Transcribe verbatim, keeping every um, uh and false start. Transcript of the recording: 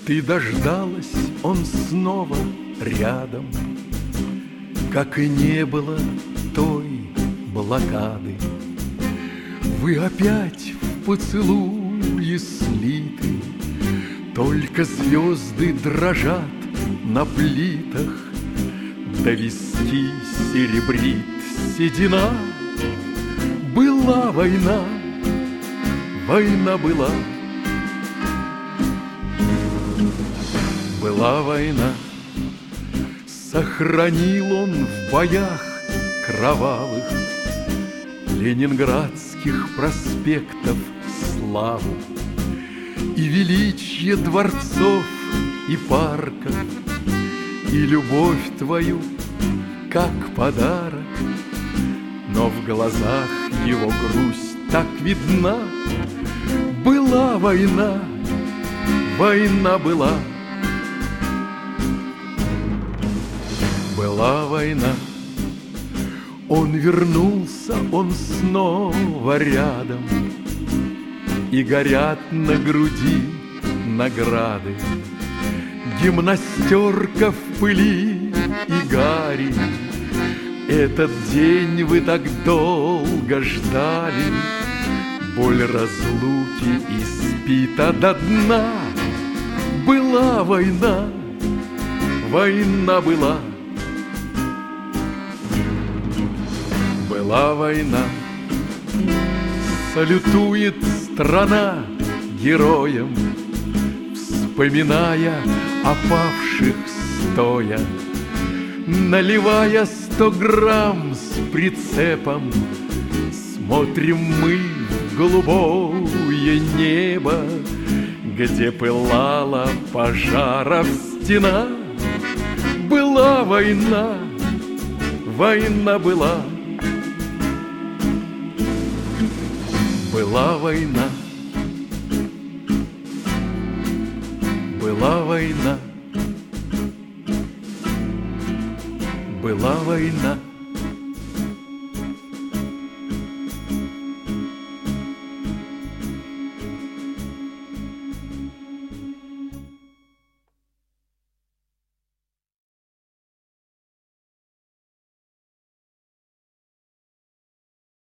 Ты дождалась, он снова рядом, как и не было той блокады. Вы опять в поцелуе слиты, только звезды дрожат на плитах, до виски серебрит седина. Была война, война была, была война. Сохранил он в боях кровавых ленинградских проспектов славу и величие дворцов и парков, и любовь твою как подарок. Но в глазах его грусть так видна. Была война, война была, была война. Он вернулся, он снова рядом, и горят на груди награды. Гимнастерка в пыли и гари. Этот день вы так долго ждали. Боль разлуки испита до дна. Была война, война была, была война. Салютует страна героям, вспоминая о павших стоя, наливая сто грамм с прицепом. Смотрим мы в голубое небо, где пылала пожаров стена. Была война, война была, была война, была война, была война.